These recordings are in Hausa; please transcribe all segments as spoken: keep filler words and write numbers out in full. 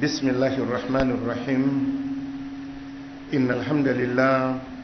بسم الله الرحمن الرحيم إن الحمد لله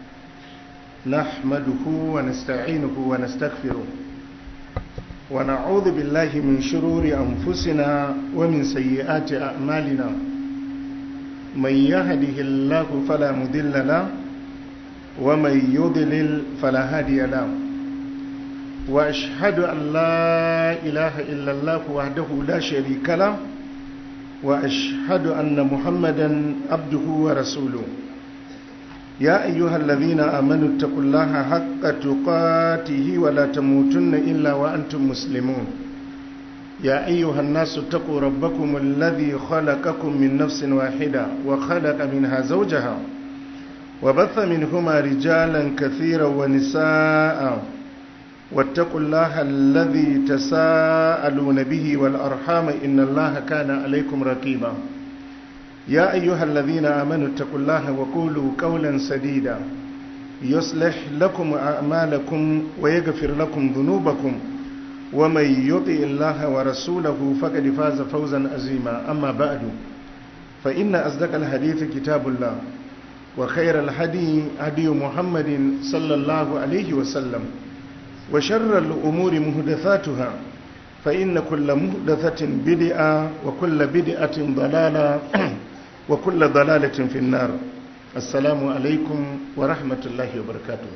نحمده ونستعينه ونستغفره ونعوذ بالله من شرور أنفسنا ومن سيئات أعمالنا من يهده الله فلا مضل له ومن يضلل فلا هادي له وأشهد أن لا إله إلا الله وحده لا شريك له وأشهد أن محمدا عبده ورسوله يا أيها الذين آمنوا اتقوا الله حق تقاته ولا تموتن إلا وأنتم مسلمون يا أيها الناس اتقوا ربكم الذي خلقكم من نفس واحدة وخلق منها زوجها وبث منهما رجالا كثيرا ونساء واتقوا الله الذي تساءلون به والأرحام إن الله كان عليكم رقيبا يا أيها الذين آمنوا اتقوا الله وقولوا قولا سديدا يصلح لكم أعمالكم ويغفر لكم ذنوبكم ومن يطع الله ورسوله فقد فاز فوزا عظيما أما بعد فإن أصدق الحديث كتاب الله وخير الهدي هدي محمد صلى الله عليه وسلم وشر الأمور محدثاتها فإن كل محدثة بدعة وكل بدعة ضلالة وكل ضلالة في النار السلام عليكم ورحمة الله وبركاته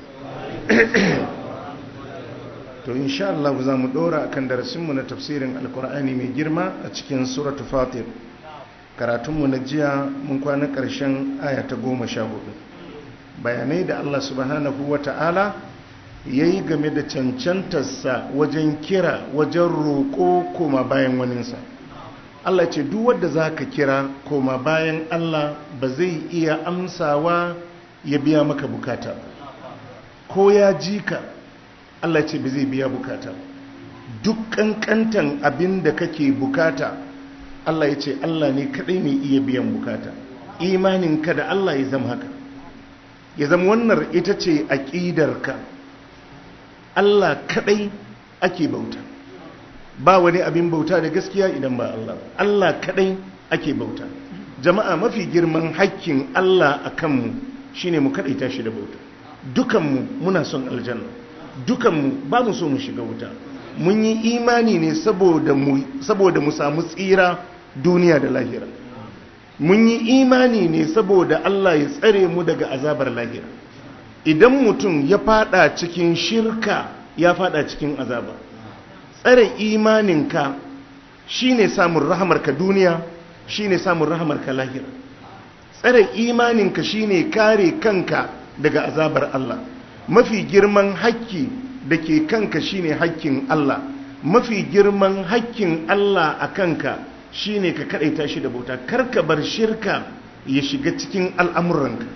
to insha Allah za mu dora akan darasinmu na tafsirin alkur'ani mai girma a cikin suratu fatir karatunmu na jiya mun kwana ƙarshen aya ta goma sha hudu bayanai da Allah subhanahu wa ta'ala ya yi game da cancantarsa wajen kira wajen roƙo koma bayan waninsa Allah ce duk wadda za ka kira koma bayan Allah ba zai iya amsawa ya biya maka bukata ko ya ji ka Allah ce ba zai biya bukata duk ƙanƙantan abin da kake bukata Allah ya ce Allah ne kaɗai mai iya biyan bukata imaninka da Allah ya zama haka ya zama wannan ita ce aƙidarka Allah kadai ake bauta ba wani abin bauta da gaskiya idan ba Allah Allah kadai ake bauta jama'a mafi girman hakkin Allah a kanmu shine mu kadaita shi da bauta dukanmu muna son aljanna dukanmu ba mu so mu shiga wuta mun yi imani ne saboda mu saboda mu samu tsira duniya da lahira mun yi imani ne saboda Allah ya tsare mu daga azabar lahira idan mutum ya fada cikin shirka ya fada cikin azaba tsare imaninka shine samun rahamarka duniya shine samun rahamarka lahira tsare imaninka shine kare kanka daga azabar Allah mafi girman hakki da ke kanka shine hakkin Allah mafi girman hakkin Allah a kanka shine ka kadaita shi da bauta karka bar shirka ya shiga cikin al'amuranka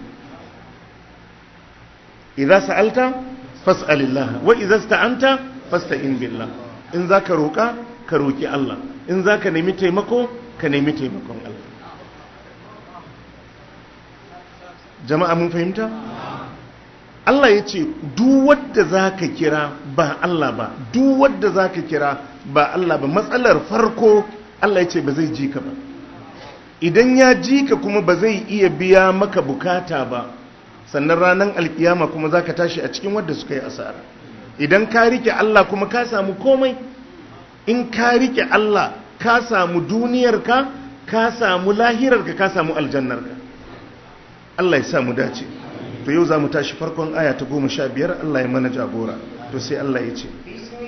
idza sa'alta fas'alillah wa idza sta'anta fasta'in billah in zaka roka ka roki Allah in zaka nemi taimako ka nemi taimakon Allah jama'a mun fahimta Allah yace duk wanda zaka kira ba Allah ba duk wanda zaka kira ba Allah ba matsalar farko Allah yace ba zai ji ka ba idan ya ji ka kuma ba zai iya biya maka bukata ba sannan ranar alkiyama kuma za ka tashi a cikin wadda suka yi asara idan ka rike Allah kuma ka samu komai in ka rike Allah ka samu duniyarka ka samu lahirarka ka samu aljannarka Allah ya samu dace to yau za mu tashi farkon aya ta goma sha biyar Allah ya mana jagora to sai Allah ya ce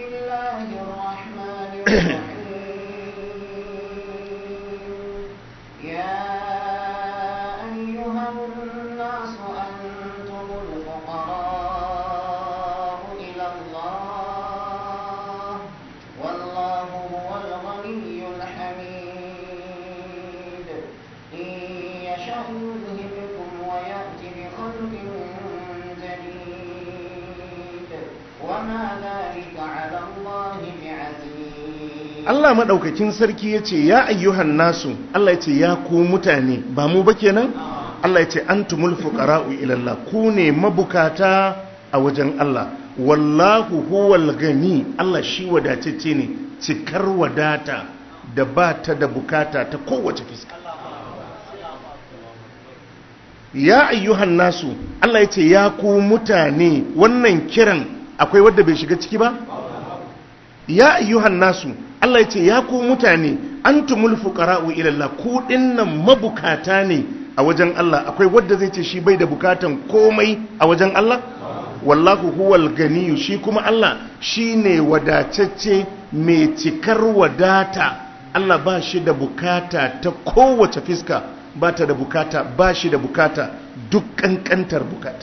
Allah maɗaukakin sarki ya ce ya ayyuhan nasu Allah ya ce ya ku mutane ba mu ba kenan Allah ya ce antumul fuqara'u ila Allah ku ne mabukata a wajen Allah wallahu huwal gani Allah shi wadatacce ne cikar wadata da ba ta da bukata ta kowace fiska ya ayyuhan nasu, Allah ya ce ya ku mutane. Wannan kiran akwai wadda bai shiga ciki ba? Ya ayyuhan nasu, Allah ya ce ya ku mutane, antumul fuqara'u ila Allah, ku dinnan mabukata ne a wajen Allah. Akwai wadda zai ce shi bai da bukatan komai a wajen Allah? Wallahu huwal ganiyu, shi kuma Allah shine wadatacce mai cikar wadata. Allah ba shi da bukata ta kowace fiska, ba ta da bukata, ba shi da bukata duk kankantar bukata.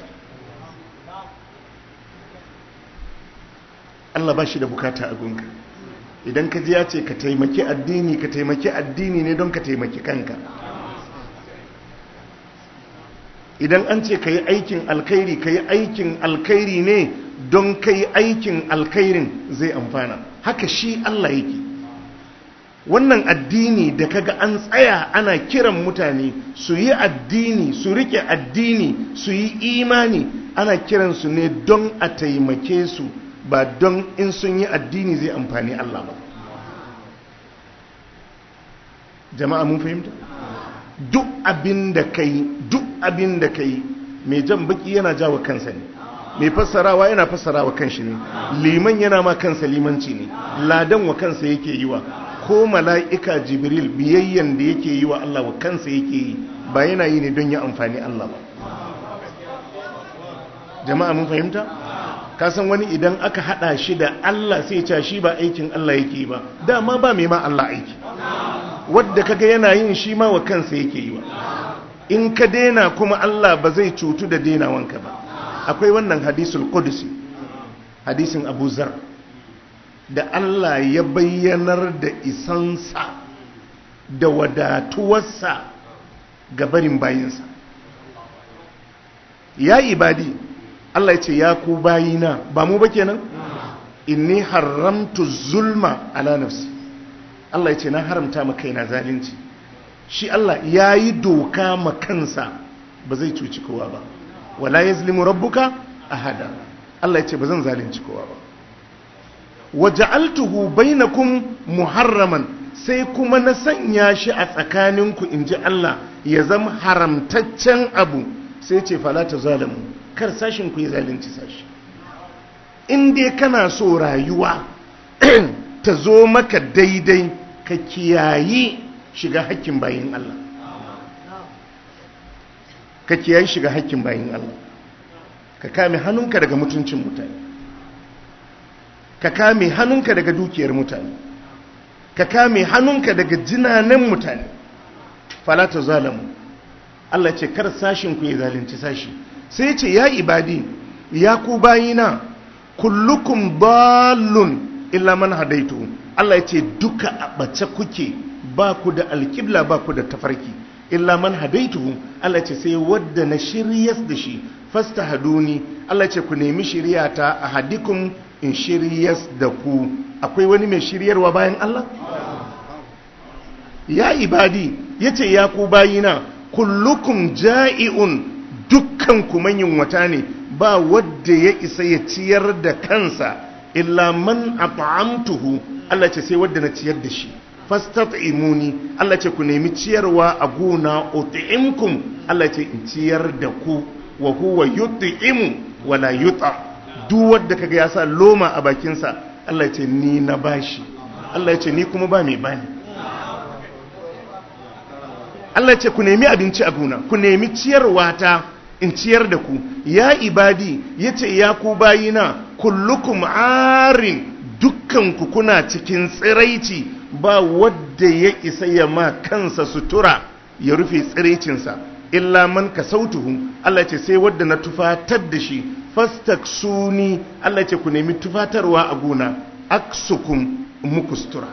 Allah ba shi da bukata a gunka. Idan ka ji ya ce ka taimaki addini, ka taimaki addini ne don ka taimaki kanka. Idan an ce ka yi aikin alkhairi, ka yi aikin alkhairi ne don ka yi aikin alkhairin zai amfana. Haka shi Allah yake. Wannan addini da kaga an tsaya ana kiran mutane su yi addini, su rike addini, su yi imani, ana kiransu ne don a taimake su, ba don in sun yi addini zai amfani Allah ba. Jama'a mun fahimta? Duk abin da kai, duk abin da kai, mai jan baki yana jawo kansa ne, mai fassarawa yana fassarawa kanshi ne, liman yana ma kansa limanci ne, ladan wa kansa yake yi wa, ko mala'ika Jibril biyayyan da yake yi wa Allah wa kansa yake yi, ba yana yi ne don ya amfani Allah ba. Jama'a mun fahimta? Kasan wani idan aka hada shi da Allah sai ya shi ba aikin Allah yake ba, dama ba mai ma Allah aiki. Wadda kaga yana yin shi ma wa kansa yake yi wa. In ka dena kuma Allah ba zai cutu da denawanka ba. Akwai wannan hadisul qudsi, hadisin Abu Zar, da Allah ya bayyanar da isansa da wadatuwarsa ga barin bayinsa. Ya ibadi, Allah ya ce ya ku bayina, ba mu ba kenan? Inni haramtu zulma ala nafsi. Allah ya ce na haramta ma kaina zalunci. Shi Allah ya yi doka ma kansa ba zai cuci kowa ba. Wala yazlimu rabbuka ahada. Allah ya ce ba zan zalunci kowa ba. Waja'altuhu bainakum muharraman, sai kuma na sanya shi a tsakaninku inji Allah ya zama haramtaccen abu. Sai ce fala tazalamu, kar sashin ku ya zalunci sashi. In dai kana so rayuwa ta zo maka daidai, ka kiyayi shiga hakkin bayin Allah. Ka kiyayi shiga hakkin bayin Allah. Ka kame hannunka daga mutuncin mutane. Ka kame hannunka daga dukiyar mutane. Ka kame hannunka daga jinanen mutane. Fala ta zalamu. Allah ce kar sashin ku ya zalunci sashi. Sai ce ya ibadi, ya ku bayina, kullukum dallun illa man hadaitu. Allah ya ce duka a bace kuke, ba ku da alƙibla, ba ku da tafarki. Illa man hadaitu, Allah ya ce sai wadda na shiryas da shi. Fastahaduni, Allah ya ce ku nemi shiryata a hadikum in shiryas da ku. Akwai wani mai shiryarwa bayan Allah? Ya ibadi, yace ya ku bayina, kullukum ja'i'un, dukkan ku manyan wata ne, ba wadda ya isa ya ciyar da kansa illa man at'amtuhu. Allah ce sai wadda na ciyar da shi. Fastat'imuni, Allah ce ku nemi ciyarwa a gona, ut'imkum, Allah ce in ciyar da ku, wa huwa yut'imu wala yut'am. Duk wadda kaga ya sa loma a bakinsa, Allah ce ni na bashi. Allah ce ni kuma ba mai bani. Allah ce ku nemi abinci a gona, ku nemi ciyarwa ta in ciyar da ku. Ya ibadi, yace ya ku bayina, kullukum arin, dukkanku kuna cikin tsiraici, ba wadda ya isa ya ma kansa sutura ya rufe tsiraicinsa, illa man kasautuhu. Allah ce sai wadda na tufatar da shi. Fastaksuni, Allah ce ku nemi tufatarwa a gona, aksukum muku sutura.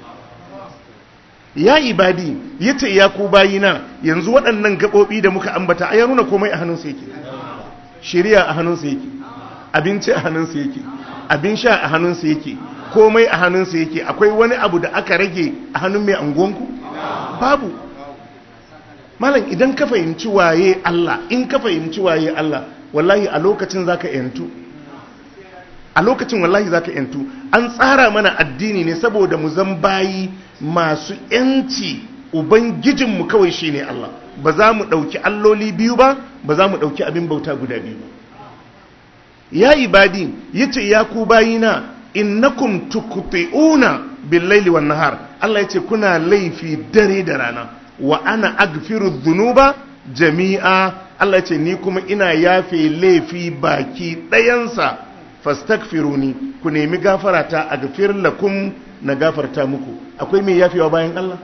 Ya ibadi, yace ya ku bayina, yanzu waɗannan gaɓoɓi da muka ambata a ya nuna komai a hannunsa yake. Shari'a a hannunsa yake, abinci a hannunsa yake, abin sha a hannunsa yake, komai a hannunsa yake. Akwai wani abu da aka rage a hannun mai anguwanku? Babu. Malam, idan ka fahimci waye Allah, in ka fahimci waye Allah, wallahi a lokacin zaka yantu. A lokacin wallahi zaka yantu. An tsara mana addini ne saboda mu zan bayi masu yanci ubangijinmu kawai shine Allah, ba za mu ɗauki alloli biyu ba, ba za mu ɗauki abin bauta guda biyu ba. Ya ibadi, yace ya ku bayina, innakum tuqti'una bil-laili wan-nahar. Allah yace kuna laifi dare da rana, wa ana aghfiru dhunuba jami'a. Allah yace ni kuma ina yafe laifi baki ɗayansa. Fastaghfiruni, ku nemi gafarata, aghfir lakum, na gafarta muku. Akwai mai yafewa bayan Allah?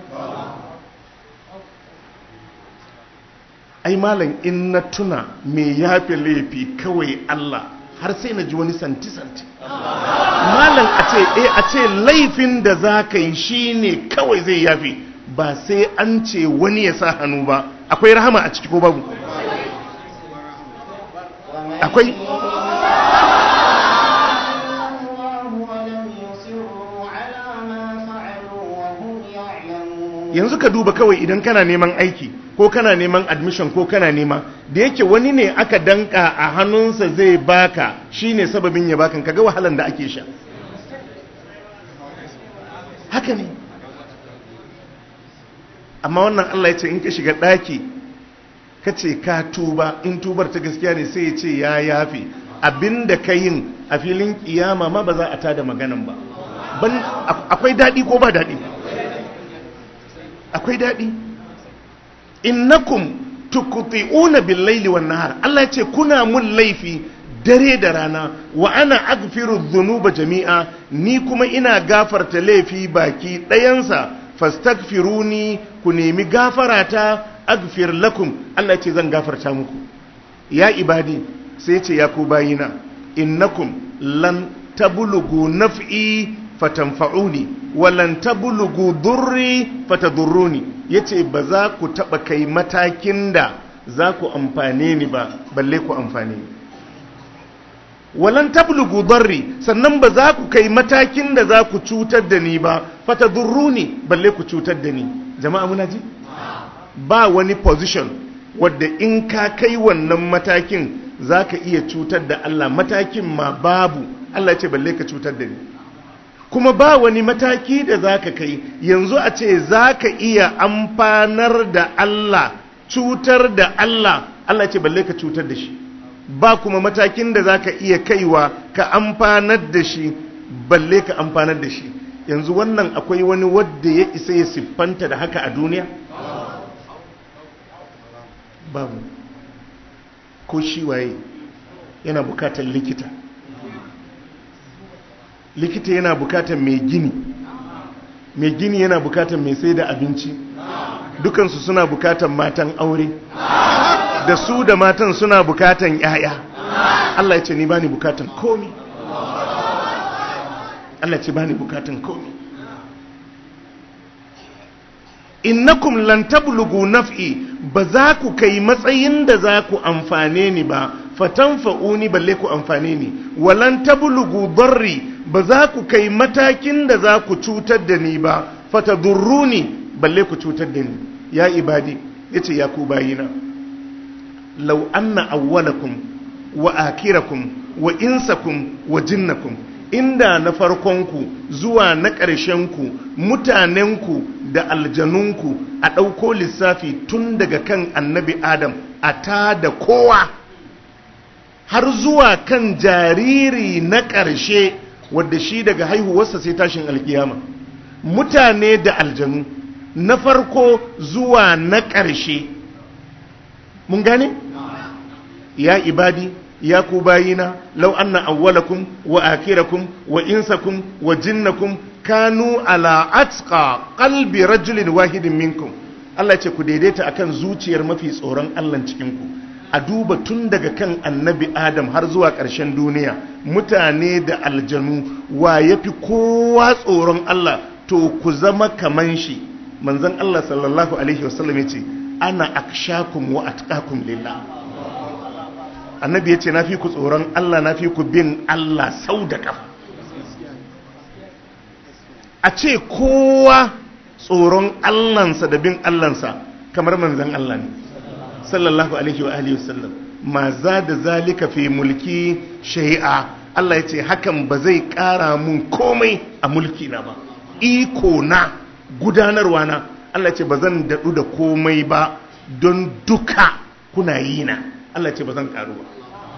Ai malam, in na tuna mai yafe laifi kawai Allah, har sai na ji wani santi-santi. Malam a ce eh a ce laifin da za ka yi shi ne kawai zai yafe, ba sai an ce wani ya sa hannu ba. Akwai rahama a ciki ko babu? Akwai? Yanzu ka duba kawai idan kana neman aiki ko kana neman admission ko kana nema, da yake wani ne aka danka a hannunsa zai baka, shine sababin ya bakan, kaga wahalan da ake sha. Haka ne. Amma wannan Allah ya ce in ka shiga daki ka ce ka tuba, in tubar ta gaskiya ne sai ya ce ya yafe abinda ka yin a filin kiyama ma ba za a tada maganan ba. Ban akwai dadi ko ba dadi? Akwai daɗi. Innakum tuqti'una bil-laili wan-nahar. Allah yace kuna mun laifi dare da rana, wa ana aghfiru dhunuba jami'a, ni kuma ina gafarta laifi baki ɗayansa. Fastaghfiruni, ku nemi gafarata, aghfir lakum, Allah yace zan gafarta muku. Ya ibadi, sai yace ya ku bayina, innakum lan tablughu naf'i fatanfa'uni walan tablughu durri fatadurruni. Yace ba za ku taba kai matakin da za ku amfane ni ba, balle ku amfane ni. Walan tablughu darri, sannan ba za ku kai matakin da za ku cutar da ni ba, fatadurruni, balle ku cutar da ni. Jama'a muna ji? Ba wani position wadda in ka kai wannan matakin za ka iya cutar da Allah, matakin ma babu. Allah ce balle ka cutar da ni. Kuma ba wani mataki da za ka kai yanzu a ce za ka iya amfanar da Allah, cutar da Allah, Allah ce balle ka cutar da shi. Ba kuma matakin da za ka iya kaiwa ka amfanar da shi, balle ka amfanar da shi. Yanzu wannan akwai wani wadda ya isa ya siffanta da haka a duniya? Babu. Ko shi waye yana bukatar likita. Likita yana bukatar mai gini, mai gini yana bukatar mai sai da abinci, dukansu suna bukatar matan aure, da su da matan suna bukatan yaya. Allah ya ce ni bani bukatan komi. Allah ya ce bani bukatan komi. Innakum lan tablughu naf'i, ba za ku kai matsayin da za ku amfane ni ba, fatanfa'uni, balle ku amfane ni, walan tablughu darri, ba za ku kai matakin da za ku cutar da ni ba, fatadurruni, balle ku cutar da ni. Ya ibadi, yace ya ku bayina, law anna awwalakum wa akhirakum wa insakum wa jinnakum, inda na farkonku zuwa na ƙarshenku, mutanenku da aljanunku, a ɗauko lissafi tun daga kan annabi Adam a ta da kowa har zuwa kan jariri na ƙarshe wadda shi daga haihuwarsa sai tashin alkiyama, mutane da aljanu na farko zuwa na ƙarshe. Mun gane? Ya ibadi, ya ku bayina, law anna awwalakum wa akhirakum wa insakum wa jinnakum kanu ala atqa qalbi rajulin wahidin minkum. Allah ce ku daidaita akan zuciyar mafi tsoron Allah cikin ku. A duba tun daga kan annabi Adam har zuwa ƙarshen duniya, mutane da aljanu, wa yafi kowa tsoron Allah, to ku zama kaman shi. Manzon Allah sallallahu alaihi wasallam yace ana akshakum wa atqakum lillah. Annabi yace nafi ku tsoron Allah, nafi ku bin Allah sau da kafa. A ce kowa tsoron Allahnsa da bin Allahnsa kamar manzon Allah ne sallallahu alaihi wa alihi wasallam. Ma za da zalika fi mulki shay'a. Allah ya ce hakan ba zai ƙara mun komai a mulki na ba, iko na, gudanarwa na. Allah ce ba zan daɗu da komai ba don duka kuna yi na. Allah ce ba zan ƙaru ba.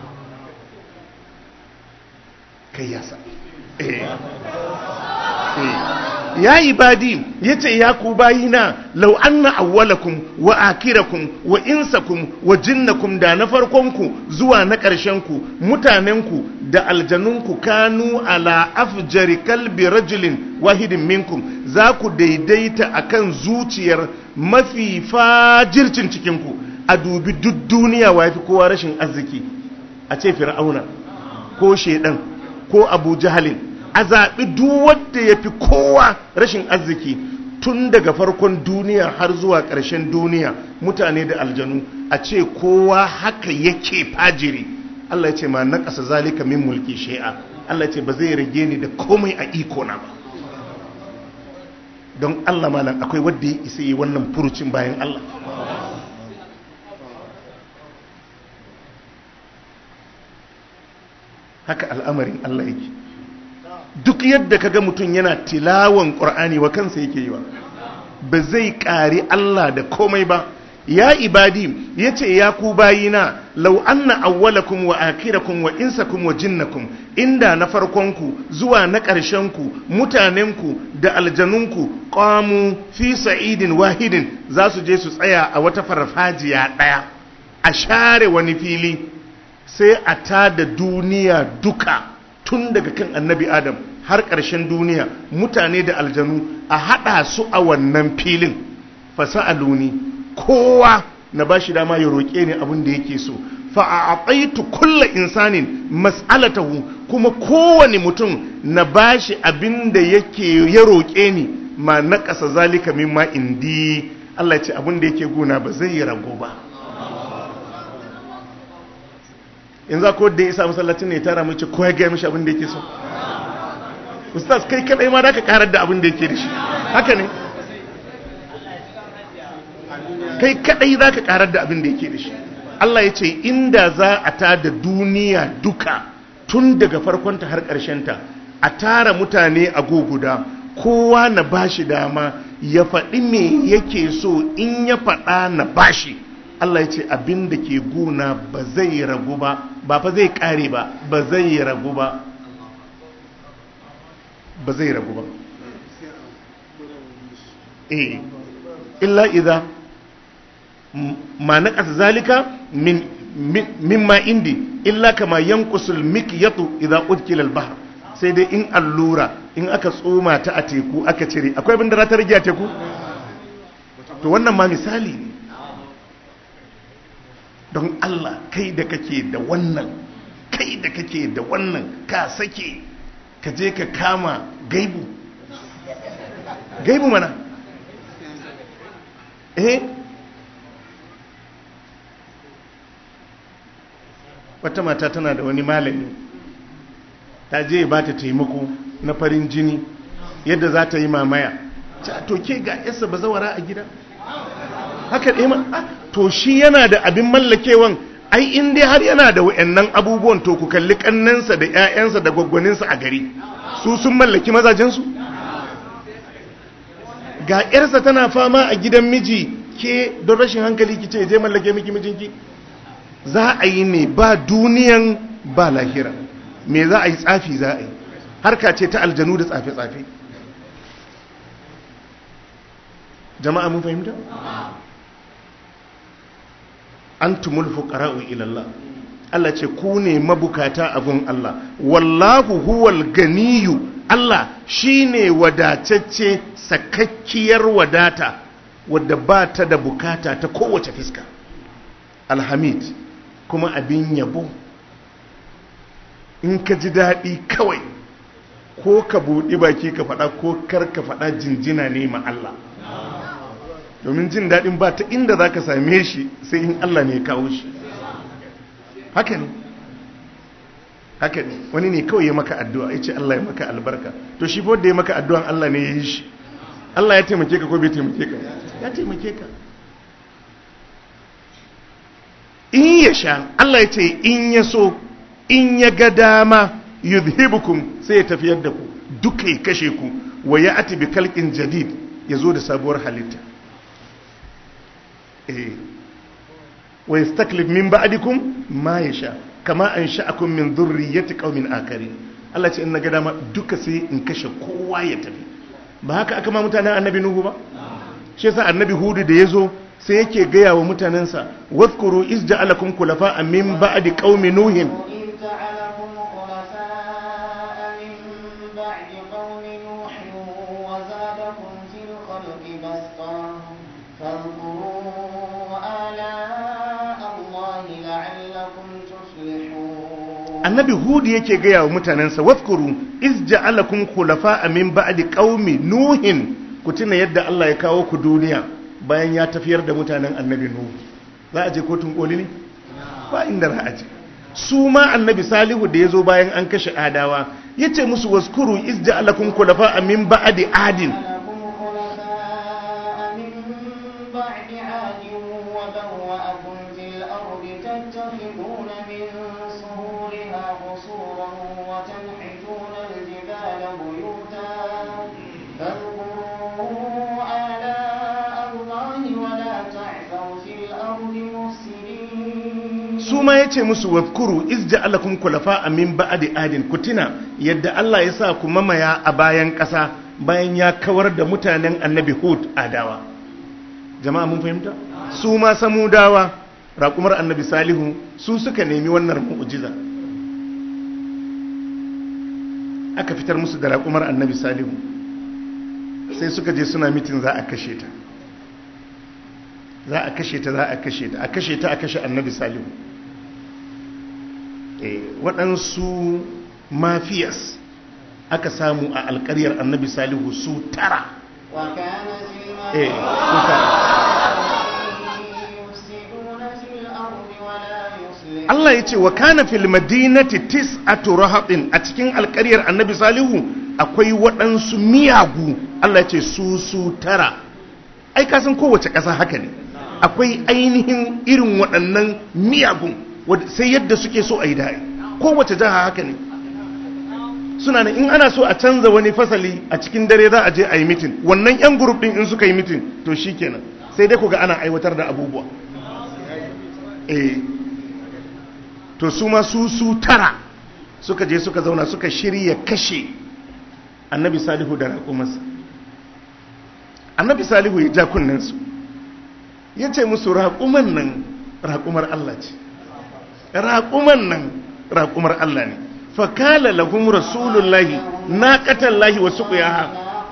Kai yasa eh. eh. ya ibadi yace ya ku bayina law anna awwalakum wa akirakum wa insakum wa jinnakum da na farkonku zuwa na ƙarshenku mutanenku da aljanunku kanu ala afjari kalbi rajulin wahidin minkum za ku daidaita akan zuciyar mafi fajircin cikinku. A dubi duk duniya wa yafi kowa rashin arziki, a ce fir'auna ko shedan ko abu jahalin, a zaɓi duk wanda ya fi kowa rashin arziki tun daga farkon duniya har zuwa ƙarshen duniya, mutane da aljanu, a ce kowa haka yake fajiri. Allah ya ce ma na ƙasa zalika min mulki shay'a. Allah ya ce ba zai rage ni da komai a iko na ba. Don Allah malam akwai wanda ya isa yi wannan furucin bayan Allah. Haka al'amarin Allah yake. Duk yadda kaga mutum yana tilawan Qur'ani wa kansa yake yi wa, ba zai ƙari Allah da komai ba. Ya ibadi yace ya ku bayina law anna awwalakum wa akhirakum wa insakum wa jinnakum, inda na farkonku zuwa na ƙarshenku mutanenku da aljanunku qamu fi sa'idin wahidin, za su je su tsaya a wata farfajiya ɗaya a share wani fili, sai a tada duniya duka tun daga kan annabi Adam har ƙarshen duniya, mutane da aljanu a haɗa su a wannan filin. Fasa'aluni, kowa na bashi dama ya roƙe ni abin da yake so. Fa'a'ataitu kulla insanin mas'alatahu, kuma kowane mutum na bashi abin da yake ya roƙe ni. Ma naqasa zalika mimma indi. Allah ya ce abin da yake guna ba zai rago ba. In za ko da ya isa masallacin ne ya tara mace ko ya gaya mishi abin da yake so. Ustaz kai kadai ma da ka karar da abin da yake da shi, haka ne? Kai kadai za ka karar da abin da yake da shi. Allah ya ce inda za a tada duniya duka tun daga farkonta har ƙarshenta, a tara mutane a guguda, kowa na bashi dama ya faɗi me yake so, in ya faɗa na bashi. Allah ya ce abin da ke guna ba zai ragu ba, ba fa zai ƙare ba, ba zai ragu ba, ba zai ragu ba. Eh, illa idza ma naqas zalika min mimma indi illa kama yanqusul mikyatu idza udkila al-bahr. Sai dai in allura in aka tsoma ta a teku aka cire, akwai abin da za ta rage a teku? To wannan ma misali ne. Don Allah, kai da kake da wannan, kai da kake da wannan, ka sake ka je ka kama gaibu, gaibu mana eh wata mata tana da wani malami, ta je ba ta taimako na farin jini yadda za ta yi mamaya. To ke ga yasa bazawara a gida haka ɗaya ma, to shi yana da abin mallakewan, ai in dai har yana da wa'annan abubuwan, to ku kalli kannansa da ƴaƴansa da gwaggwaninsa a gari, su sun mallaki mazajensu. Ga ƴarsa tana fama a gidan miji, ke don rashin hankali ki ce je mallake miki mijinki. Za a yi ne ba duniyan ba lahira. Me za a yi? Tsafi za a yi, harka ce ta aljanu da tsafe-tsafe. Jama'a mun fahimta? Antumul fuqara'u ila Allah. Allah ce ku ne mabukata a gun Allah. Wallahu huwal ganiyyu. Allah shine wadatacce, sakakkiyar wadata wadda ba ta da bukata ta kowace fiska. Alhamid, kuma abin yabo. In ka ji daɗi kawai, ko ka buɗi baki ka faɗa ko kar ka faɗa, jinjina ne ma Allah. Domin jin daɗin ba ta inda za ka same shi sai in Allah ne ya kawo shi. Haka ne, haka ne. Wani ne kawai ya maka addu'a ya ce Allah ya maka albarka, to shi fa da ya maka addu'an Allah ne ya yi shi. Allah ya taimake ka ko bai taimake ka? Ya taimake ka. In ya sha, Allah ya ce in ya so, in ya ga dama yuzhibukum, sai ya tafiyar da ku duka, ya kashe ku, wa ya ati bi kalqin jadid, ya zo da sabuwar halitta. eh wa yastaklif min ba'dikum ma yasha kama ansha'akum min dhurriyyati qaumin akharin Allah ce in naga dama duka sai in kashe kowa ya tafi ba haka aka ma mutanen annabi nuhu ba shi yasa annabi hudu da yazo sai yake gaya wa mutanensa wadhkuru iz ja'alakum khulafa'a min ba'di qaumi nuhin annabi hudu yake gaya wa mutanensa wadhkuru iz ja'alakum khulafa'a min ba'di qaumi nuhin ku tuna yadda Allah ya kawo ku duniya bayan ya tafiyar da mutanen annabi nuhu za a je kotun koli ne ba inda za a je su ma annabi salihu da yazo bayan an kashe adawa yace musu wazkuru iz ja'alakum khulafa'a min ba'di adin su ma ya ce musu wadkuru iz ja'alakum khulafa'a min ba'di adin kutina yadda Allah ya sa ku mamaya a bayan ƙasa bayan ya kawar da mutanen annabi hud adawa jama'a mun fahimta su ma samudawa raƙumar annabi salihu su suka nemi wannan mu'jiza aka fitar musu da raƙumar annabi salihu sai suka je suna mitin za a kashe ta za a kashe ta za a kashe ta a kashe ta a kashe annabi salihu waɗansu mafiyas aka samu a alƙaryar annabi salihu su tara Allah ya ce wa kana fil madinati tis'atu rahatin a cikin alƙaryar annabi salihu akwai waɗansu miyagu Allah ya ce su su tara ai ka san kowace ƙasa haka ne akwai ainihin irin waɗannan miyagun sai yadda suke so a yi da'i kowace jiha haka ne suna nan in ana so a canza wani fasali a cikin dare za a je a yi mitin wannan yan grup din in suka yi mitin to shi kenan sai dai ku ga ana aiwatar da abubuwa eh to su ma su su tara suka je suka zauna suka shirya kashe annabi salihu da raƙumarsa annabi salihu ya ja kunnensu ya ce musu raƙumar nan raƙumar Allah ce raƙuman nan raƙumar Allah ne fakala lahum rasulullahi naqatallahi wa suqiyaha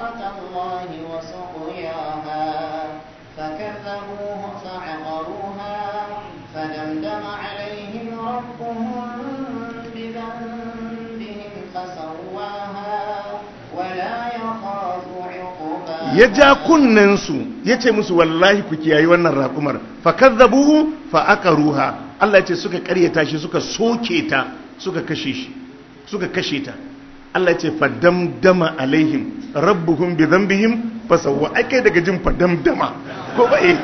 ya ja kunnensu ya ce musu wallahi ku kiyayi wannan raƙumar fakazzabuhu fa aqaruha Allah ya ce suka karyata shi suka soke ta suka kashe shi suka kashe ta Allah ya ce fadamdama alaihim rabbuhum bi dhanbihim fasawwa ake daga jin fadamdama ko ba eh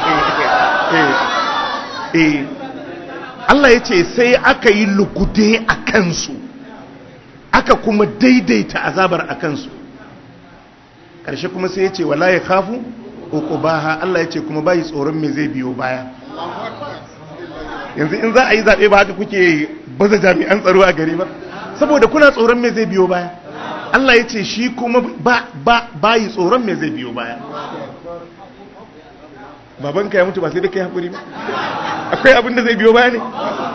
eh Allah ya ce sai aka yi lugude a kansu aka kuma daidaita azabar a kansu karshe kuma sai ya ce wala ya khafu uqubaha Allah ya ce kuma bai tsoron me zai biyo baya yanzu in za a yi zaɓe ba haka kuke baza jami'an tsaro a gari ba saboda kuna tsoron me zai biyo baya Allah ya ce shi kuma ba ba bayi tsoron me zai biyo baya babanka ya mutu ba sai da kai hakuri ba akwai abin da zai biyo baya ne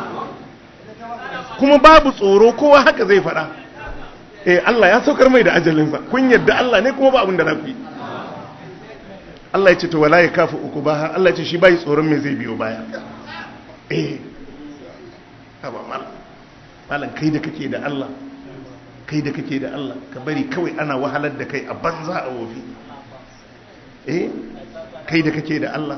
kuma babu tsoro kowa haka zai faɗa eh Allah ya saukar mai da ajalinsa kun yadda Allah ne kuma ba abin da za ku yi Allah ya ce to wala ya kafu uku ba Allah ya ce shi bai tsoron me zai biyo baya eh haba mal malan kai da kake da Allah kai da kake da Allah ka bari kawai ana wahalar da kai a banza a wofi eh kai da kake da Allah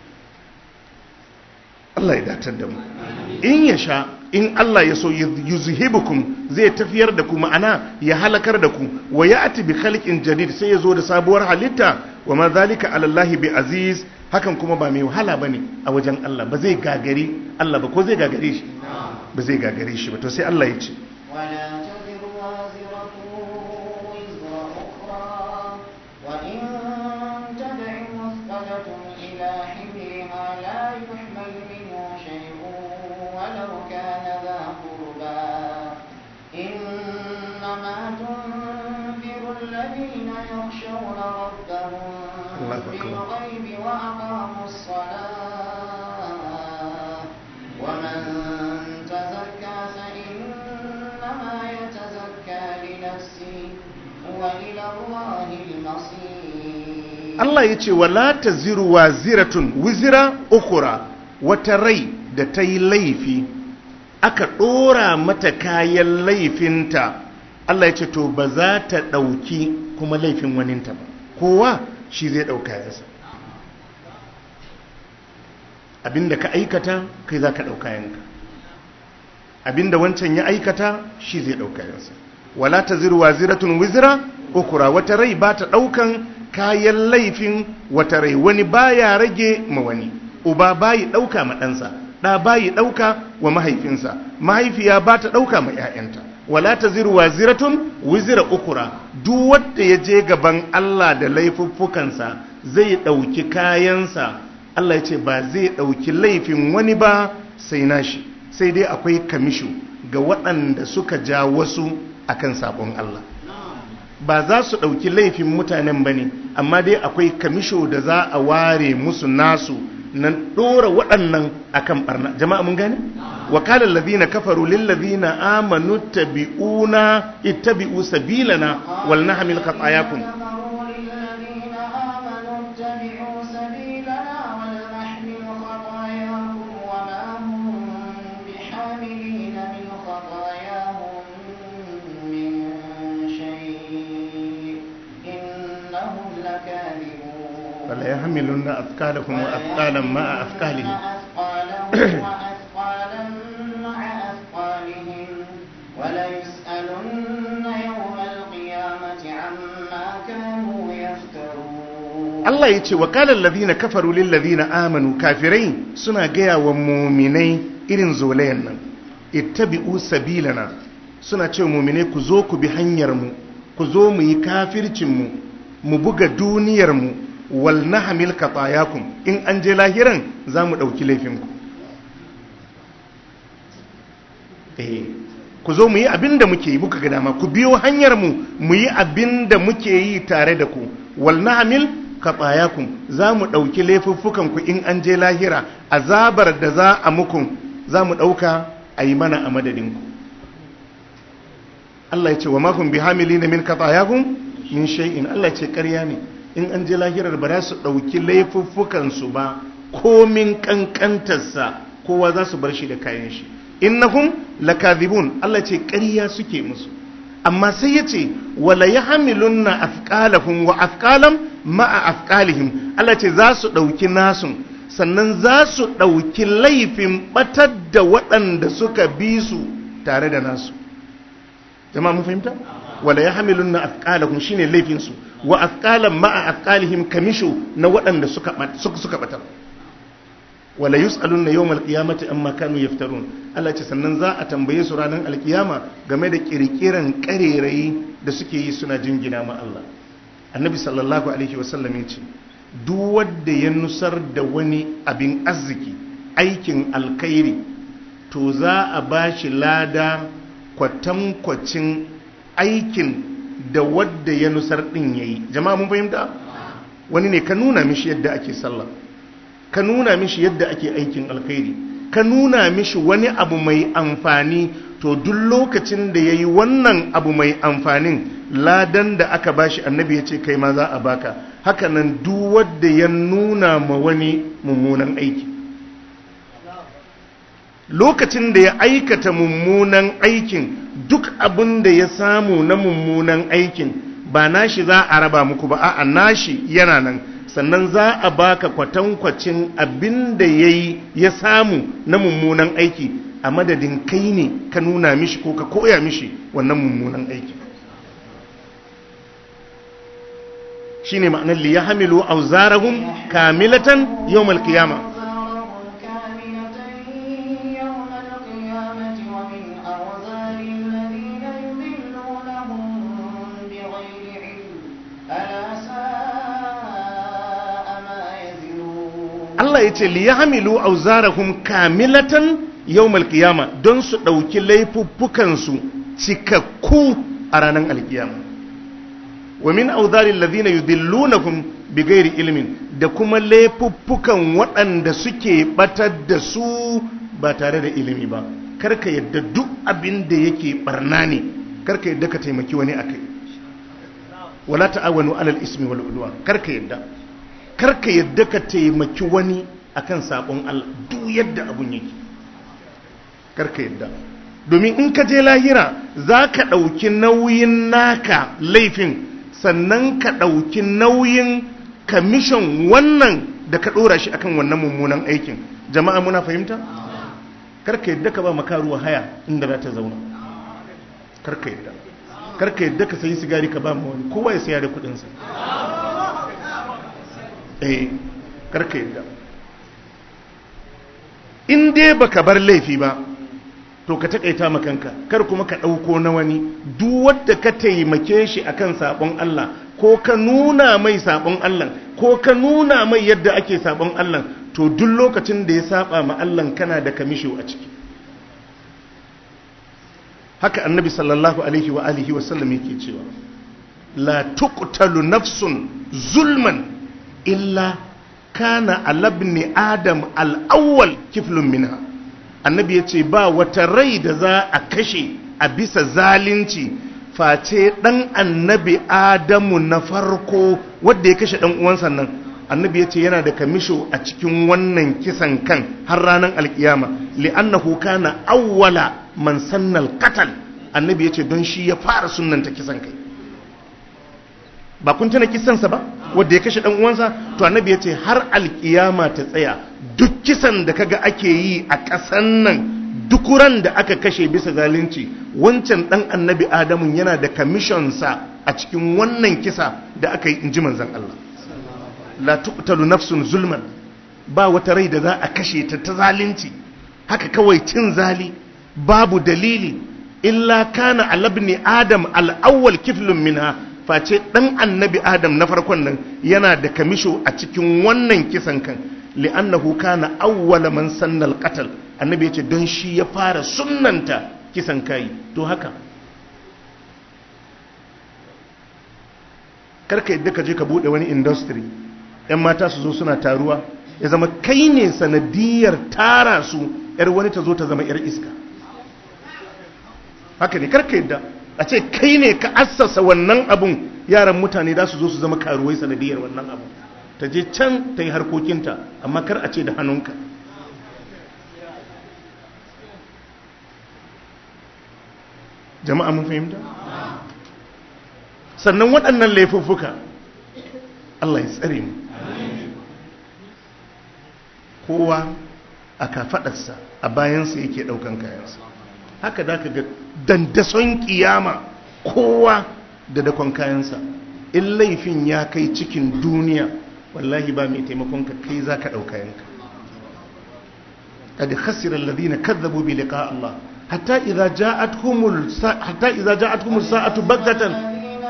Allah ya datar da mu in ya sha in Allah ya so yuzhibukum zai tafiyar da ku ma'ana ya halakar da ku wa ya'ti bi khalqin jadid sai ya zo da sabuwar halitta wa ma zalika ala Allah bi aziz hakan kuma ba mai wahala bane a wajen Allah ba zai gagari Allah ba ko zai gagare shi ba zai gagare shi ba to sai Allah ya ce الله أكبر. بالغيب وأقاموا الصلاة ومن تزكى فإنما يتزكى لنفسه وإلى الله المصير. Allah ya ce wala taziru waziratun wizira ukhra, wata rai da ta yi laifi aka ɗora mata kayan laifinta, Allah ya ce to ba za ta ɗauki kuma laifin waninta ba, kowa shi zai ɗauka yansa. Abinda ka aikata kai za ka ɗauka yanka, abinda wancan ya aikata shi zai ɗauka yansa. Wala taziru waziratun wizira ukhra, wata rai ba ta ɗaukan kayan laifin wata rai, wani baya rage ma wani. Uba bayi ɗauka ma ɗansa, ɗa bayi ɗauka wa mahaifinsa, mahaifiya ba ta ɗauka ma ‘ya'yanta. Wala ta ziru wa ziratun wizira ukura, duk wanda ya je gaban Allah da laifuffukansa zai ɗauki kayansa. Allah ya ce ba zai ɗauki laifin wani ba sai nashi, sai dai akwai kamisho ga waɗanda suka ja wasu akan sabon Allah. Ba za su ɗauki laifin mutanen ba ne, amma dai akwai kamisho da za a ware musu nasu nan ɗora waɗannan akan ɓarna. Jama'a mun gane? Wakalar lazina kafaru lillazina amanu tabi'una ittabi'u sabilana wal nahmil khatayakum. فلا يحملن أثقالكم وأثقالا مع أثقالهم وأثقالا مع أثقالهم وليسألن يوم القيامة عما كانوا يفترون. الله يتي وقال الذين كفروا للذين آمنوا كافرين سنا جيا ومؤمنين إرن زولين اتبعوا سبيلنا suna ce mu'mine ku zo ku bi hanyarmu, ku zo mu yi kafircinmu, mu buga duniyarmu, wal nahmil khatayakum, in an je lahiran za mu ɗauki laifinku. Eh, ku zo mu yi abin da muke yi muka ga dama, ku biyo hanyarmu mu yi abin da muke yi tare da ku, wal nahmil khatayakum, za mu ɗauki laifuffukanku in an je lahira, azabar da za a muku za mu ɗauka a yi mana a madadinku. Allah ya ce wa makon bi hamilina min khatayahum min shay'in. Allah ya ce ƙarya ne, in an je lahirar ba za su ɗauki laifuffukansu ba, komin ƙanƙantarsa kowa za su bar shi da kayan shi. Innahum lakadhibun, Allah ya ce ƙarya suke musu. Amma sai ya ce wala yahmilunna afqalahum wa afqalam ma'a afqalihim, Allah ya ce za su ɗauki nasu sannan za su ɗauki laifin batar da waɗanda suka bi su tare da nasu. Jama'a mun fahimta? Wala yahmilunna afqalahum shine laifin su, wa afqalan ma'a afqalihim kamishu na waɗanda suka suka suka batar. Wala yus'alunna yawmal qiyamati amma kanu yaftarun. Allah ce sannan za a tambaye su ranar alkiyama game da kirkiran karerayi da suke yi suna jingina ma Allah. Annabi sallallahu alaihi wasallam ya ce duk wanda ya nusar da wani abin arziki, aikin alkhairi, to za a bashi lada kwatankwacin aikin da wadda ya nusar din yayi. Jama'a mun fahimta? Wani ne ka nuna mishi yadda ake sallah, ka nuna mishi yadda ake aikin alkhairi, ka nuna mishi wani abu mai amfani, to duk lokacin da yayi wannan abu mai amfanin, ladan da aka bashi annabi ya ce kai ma za a baka. Haka nan duk wanda ya nuna ma wani mummunan aiki, lokacin da ya aikata mummunan aikin, duk abin da ya samu na mummunan aikin ba nashi za a raba muku ba, a'a nashi yana nan, sannan za a baka kwatankwacin abin da yayi ya samu na mummunan aiki, a madadin kai ne ka nuna mishi ko ka koya mishi wannan mummunan aiki. Shine ma'anar li yahmilu awzarahum kamilatan yawmal qiyamah. Allah ya ce li yahmilu awzarahum kamilatan yawmal qiyama, don su dauki laifuffukan su cikakku a ranar alkiyama. wa min awdharil ladhina yudillunakum bighairi ilmin, da kuma laifuffukan waɗanda suke batar da su ba tare da ilimi ba. Karka yadda duk abin da yake barna ne, karka yadda ka taimaki wani akai. Wala ta'awanu alal ismi wal udwan, karka yadda karka yadda ka taimaki wani akan sabon Allah duk yadda abun yake, karka yadda. Domin in ka je lahira za ka ɗauki nauyin naka laifin, sannan ka ɗauki nauyin kamishin wannan da ka ɗora shi akan wannan mummunan aikin. Jama'a muna fahimta? Karka yadda ka ba makaruwa haya inda za ta zauna, karka yadda. Karka yadda ka sayi sigari ka ba ma wani, kowa ya saya da kudinsa. Eh, karka yadda. In dai baka bar laifi ba, to ka takaita makanka, kar kuma ka ɗauko na wani. Duk wanda ka taimake shi akan sabon Allah, ko ka nuna mai sabon Allah, ko ka nuna mai yadda ake sabon Allah, to duk lokacin da ya saba ma Allah kana da kamisho a ciki. Haka annabi sallallahu alaihi wa alihi wa sallam yake cewa la tuqtalu nafsun zulman illa kana alabni adam al-awwal kiflun minha. Annabi yace ba wata rai da za a kashe a bisa zalunci face dan annabi adamu na farko wanda ya kashe dan uwansa nan. Annabi yace yana da kamisho a cikin wannan kisan kan har ranar alkiyama, li'annahu kana awwala man sannal qatal. Annabi yace don shi ya fara sunnanta kisan kai. Ba kun tuna kisansa ba wanda ya kashe dan uwansa? To annabi yace har alkiyama ta tsaya duk kisan da kaga ake yi a ƙasan nan, duk ran da aka kashe bisa zalunci, wancan dan annabi Adamu yana da commission sa a cikin wannan kisa da aka yi, inji manzon Allah. La tuqtalu nafsun zulman, ba wata rai da za a kashe ta ta zalunci haka kawai cin zali babu dalili, illa kana alabni adam al-awwal kiflun minha, face dan annabi Adam na farkon nan yana da kamisho a cikin wannan kisan kan, li'annahu kana awwala man sanna al-qatl. Annabi yace don shi ya fara sunnanta kisan kai. To haka karka yadda ka je ka bude wani industry, yan mata su zo suna taruwa, ya zama kai ne sanadiyar tara su, yar wani ta zo ta zama yar iska. Haka ne, karka yadda a ce kai ne ka assasa wannan abun, yaran mutane za su zo su zama karuwai sanadiyar wannan abun. Ta je can ta yi harkokinta, amma kar a ce da hannunka. Jama'a mun fahimta? Sannan waɗannan laifuffuka Allah ya tsare mu. Kowa a kafaɗarsa a bayansa yake ɗaukan kayansa. Haka da ka ga dandason kiyama kowa da dakon kayansa. In laifin ya kai cikin duniya, wallahi ba mai taimakonka, kai za ka ɗauka yanka. Kad khasira alladhina kadhabu bi liqa Allah hatta idza ja'atuhumul hatta idza ja'atuhumus sa'atu baghtatan.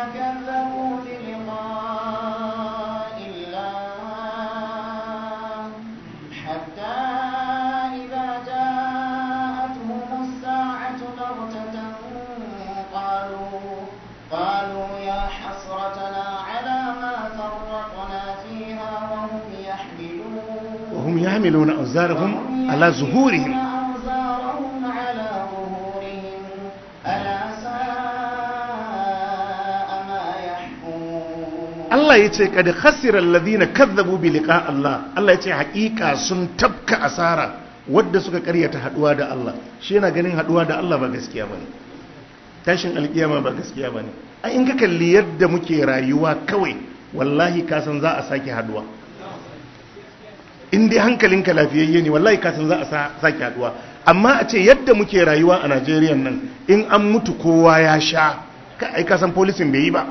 يحملون أوزارهم على ظهورهم Allah ya ce kada khasirar ladina kazzabu bi liqa Allah. Allah ya ce hakika sun tabka asara wadda suka karyata haduwa da Allah. Shi yana ganin haduwa da Allah ba gaskiya bane, tashin alkiyama ba gaskiya bane. Ai in ka kalli yadda muke rayuwa kawai, wallahi ka san za a sake haduwa. In dai hankalinka lafiyayye ne, wallahi ka san za a sake haduwa. Amma a ce yadda muke rayuwa a Najeriya nan, in an mutu kowa ya sha, ka ai ka san policing bai yi ba.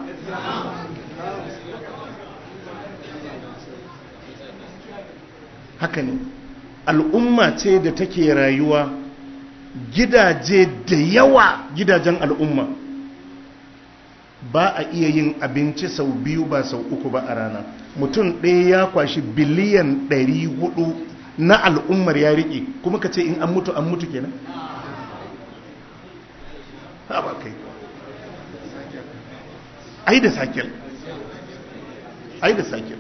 Haka ne, al'umma ce da take rayuwa, gidaje da yawa, gidajen al'umma ba a iya yin abinci sau biyu ba sau uku ba a rana. Mutum ɗaya ya kwashi biliyan ɗari hudu na al'ummar ya riƙe, kuma ka ce in an mutu an mutu kenan? Ha ba kai, ai da sakel ai da sakir.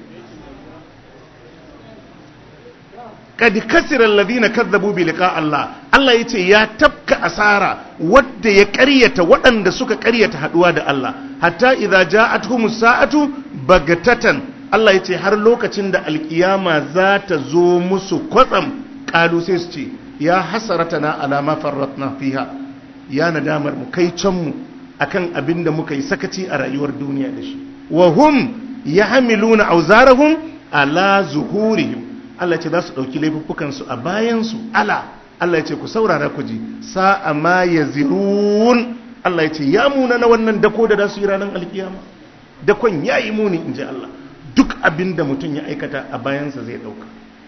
kad kasira alladhina kadzabu bi liqa Allah, Allah yace ya tafka asara wadda ya ƙaryata waɗanda suka ƙaryata haduwa da Allah, hatta idza ja'atuhumus sa'atu bagatatan, Allah yace har lokacin da alkiyama za ta zo musu kwatsam, qalu sai su ce ya hasaratana ala ma farratna fiha, ya nadamar mu kai can mu akan abinda muka yi sakaci a rayuwar duniya da shi. Wa hum yahmiluna awzarahum ala zuhurihim, Allah ce za su ɗauki laifuffukansu a bayansu. Ala, Allah ya ce ku saurara ku ji, sa'a ma ya zirun, Allah ya ce ya muna na wannan dako da za su yi ranar alkiyama, dakon ya yi muni in ji Allah. Duk abin da mutum ya aikata a bayansa zai ɗauka.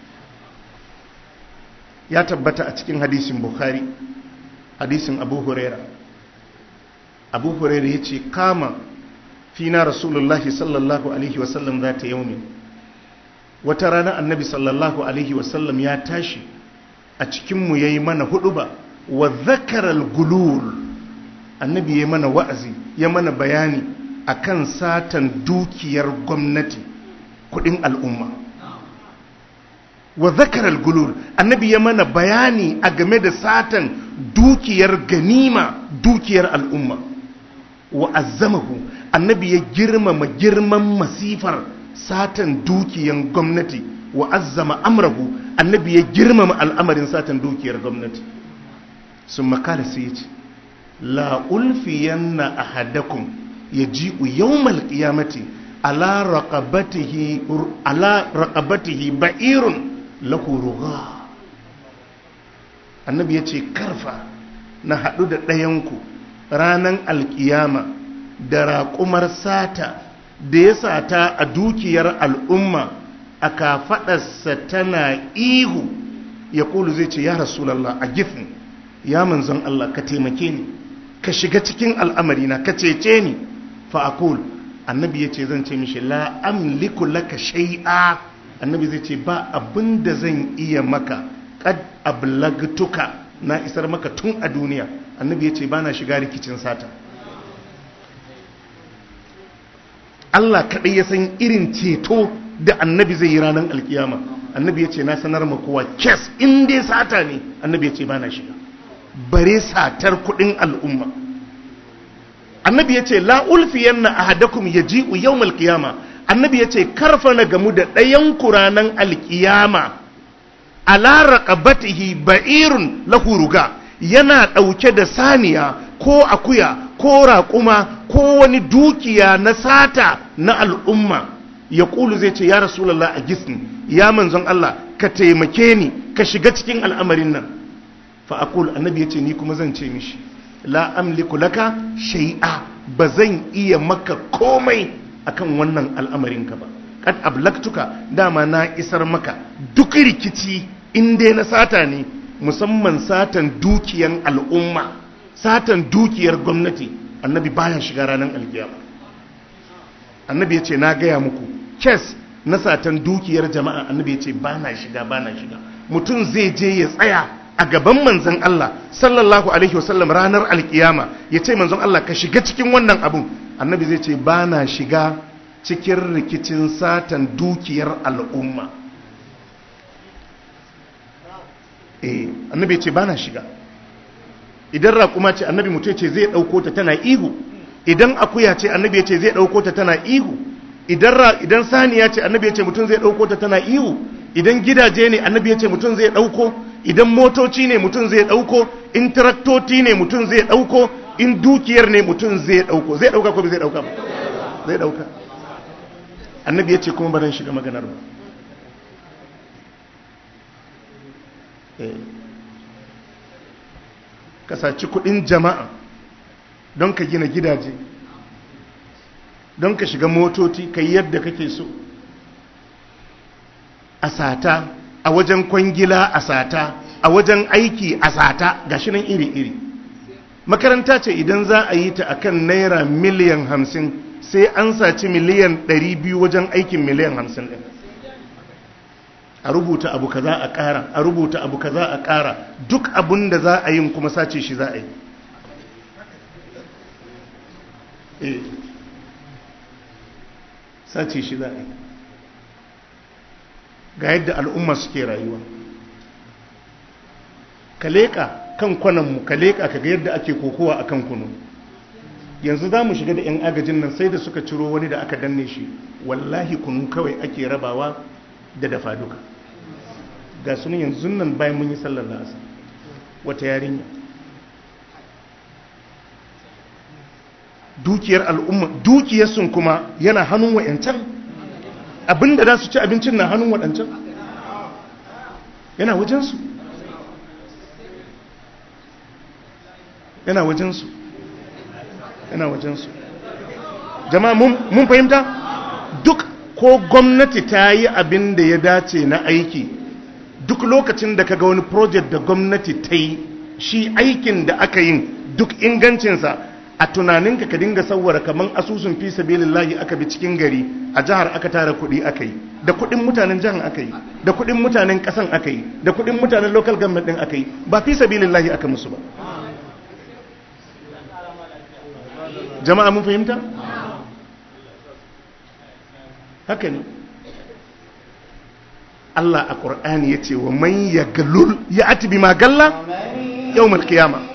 Ya tabbata a cikin hadisin Bukhari, hadisin Abu Huraira. Abu Huraira ya ce kama fina Rasulullahi sallallahu alaihi wasallam za ta yaumi. Wata rana annabi sallallahu alaihi wasallam ya tashi a cikinmu ya yi mana huduba wa zakaral gulul, annabi ya yi mana wa'azi, ya mana bayani akan satan dukiyar gwamnati, kudin al'umma. Wa zakaral gulul, annabi ya mana bayani a game da satan dukiyar ganima, dukiyar al'umma. Wa azzamahu, annabi ya girmama girman masifar satan dukiyan gwamnati. Wa azzama amrahu, annabi ya girmama al'amarin satan dukiyar gwamnati. Sun makala sai ya ce la ulfiyanna ahadakum yaji'u yawmal qiyamati ala raqabatihi ala raqabatihi ba'irun lahu rugha. Annabi ya ce karfa na hadu da ɗayanku ranan alkiyama da raƙumar sata da ya sata a dukiyar al'umma, a kafaɗarsa tana ihu, ya ƙulu zai ce ya rasulallah a gifin, ya manzon Allah ka taimake ni, ka shiga cikin al'amarina, ka cece ni. Fa'akul, annabi ya ce zan ce mishi la amliku laka shai'a, annabi zai ce ba abin da zan iya maka, kad ablagtuka, na isar maka tun a duniya. Annabi ya ce ba na shiga rikicin sata. Allah kaɗai ya san irin ceto da annabi zai yi ranar alkiyama. Annabi ya ce na sanar ma kowa kes in dai sata ne, annabi ya ce ba na shiga, bare satar kuɗin al'umma. Annabi ya ce la ulfiyanna ahadakum yaji'u yawmal qiyama, annabi ya ce karfa na gamu da ɗayan ku ranar alkiyama ala raqabatihi ba'irun lahu ruga, yana ɗauke da saniya ko akuya ko raƙuma ko wani dukiya na sata na al'umma. Ya ƙulu zai ce ya rasulallah a gisni, ya manzon Allah ka taimake ni, ka shiga cikin al'amarin nan. Fa'akul, annabi ya ce ni kuma zan ce mishi la amliku laka shai'a, ba zan iya maka komai akan wannan al'amarinka ba. Kad ablaktuka, dama na isar maka duk rikici in dai na sata ne, musamman satan dukiyan al'umma, satan dukiyar gwamnati, annabi baya shiga ranar alkiyama. Annabi ya ce na gaya muku kes na satan dukiyar jama'a, annabi ya ce ba na shiga ba na shiga. Mutum zai je ya tsaya a gaban manzon Allah sallallahu alaihi wasallam ranar alkiyama, ya ce manzon Allah ka shiga cikin wannan abun, annabi zai ce ba na shiga cikin rikicin satan dukiyar al'umma. eh annabi ya ce ba na shiga. Idan raƙuma ce annabi mutum ce zai ɗauko ta tana ihu, idan akuya ce annabi ya ce zai ɗauko ta tana ihu, idan idan saniya ce annabi ya ce mutum zai ɗauko ta tana ihu, idan gidaje ne annabi ya ce mutum zai ɗauko, idan motoci ne mutum zai ɗauko, in taraktoti ne mutum zai ɗauko, in dukiyar ne mutum zai ɗauko. Zai ɗauka ko bai zai ɗauka ba? Zai ɗauka. Annabi ya ce kuma ba zan shiga maganar ba. eh ka saci kudin jama'a don ka gina gidaje, don ka shiga motoci ka yi yadda kake so, a sata, a wajen kwangila a sata, a wajen aiki a sata, gashi nan iri-iri. Makaranta ce idan za a yi ta akan naira miliyan hamsin sai an saci miliyan ɗari biyu wajen aikin miliyan hamsin ɗin. A rubuta abu kaza a ƙara, a rubuta abu kaza a ƙara, duk abun da za a yin kuma sace shi za a yi. Eh, sace shi za a yi. ga yadda al'umma suke rayuwa. Ka leƙa kan kwananmu, ka leƙa ka ga yadda ake kokowa a kan kunu. Yanzu za mu shiga da 'yan agajin nan sai da suka ciro wani da aka danne shi, wallahi kunu kawai ake rabawa da dafa duka. Ga sunan yanzu nan bayan mun yi sallar la'asar wata yarinya. Dukiyar al'umma, dukiyar sun kuma yana hannun wa'yancan, abinda za su ci abincin na hannun waɗancan, yana wajensu yana wajensu yana wajensu jama'a mun fahimta. Duk ko gwamnati ta yi abin da ya dace na aiki, duk lokacin da kaga wani project da gwamnati ta yi, shi aikin da aka yin duk ingancinsa, a tunaninka ka dinga sauwara kaman asusun fi sabilillahi aka bi cikin gari a jihar aka tara kuɗi aka yi, da kuɗin mutanen jihar aka yi, da kuɗin mutanen ƙasan aka yi, da kuɗin mutanen local government ɗin aka yi, ba fi sabilillahi aka musu ba. Jama'a mun fahimta? Haka ne. Allah a Qur'ani ya ce wa man yaglul ya ati bima galla yawmal qiyamah.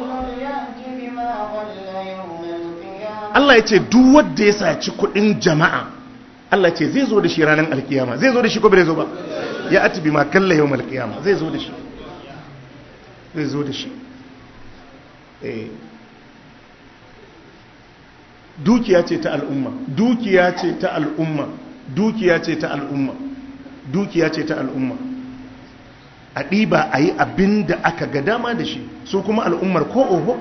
Allah ya ce duk wanda ya saci kudin jama'a, Allah ce zai zo da shi ranar alkiyama. Zai zo da shi ko bai zo ba? Ya ati bima galla yawmal qiyamah. Zai zo da shi. Zai zo da shi. Eh. Dukiya ce ta al'umma, dukiya ce ta al'umma, dukiya ce ta al'umma, dukiya ce ta al'umma. A ɗiba a yi abin da aka ga dama da shi, su kuma al'ummar ko oho.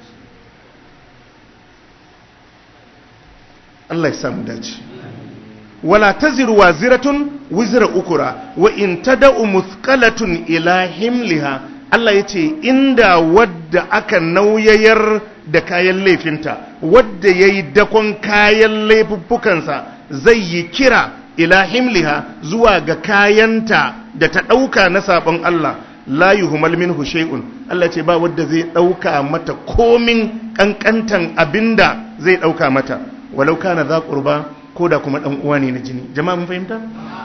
Allah ya samu dace. Wala taziru waziratun wizra ukura wa in tada'u muthqalatun ila himliha. Allah ya ce inda wadda aka nauyayar da kayan laifinta, wadda ya yi dakon kayan laifuffukansa zai yi kira ila himliha zuwa ga kayanta da ta ɗauka na sabon Allah, la yuhmal minhu shay'un. Allah ce ba wadda zai ɗauka mata komin ƙanƙantan abinda zai ɗauka mata, walau kana za qurba, ko da kuma ɗan uwa ne na jini. Jama'a mun fahimta?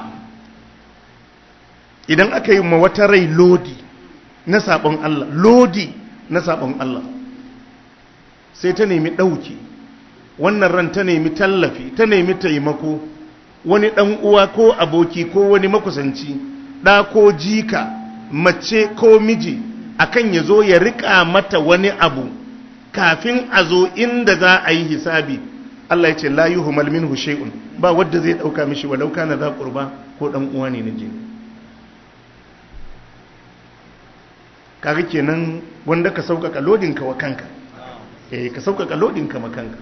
Idan aka yi ma wata rai lodi na sabon Allah, lodi na sabon Allah, sai ta nemi ɗauki, wannan ran ta nemi tallafi, ta nemi taimako, wani ɗan uwa ko aboki ko wani makusanci, ɗa ko jika, mace ko miji, akan ya zo ya riƙa mata wani abu kafin a zo inda za a yi hisabi. Allah ya ce la yuhmal minhu shay'un, ba wadda zai ɗauka mishi walau kana za qurba, ko ɗan uwa ne na jini. Kaga kenan wanda ka sauƙaƙa lodinka wa kanka. Eh, ka sauƙaƙa lodinka makanka,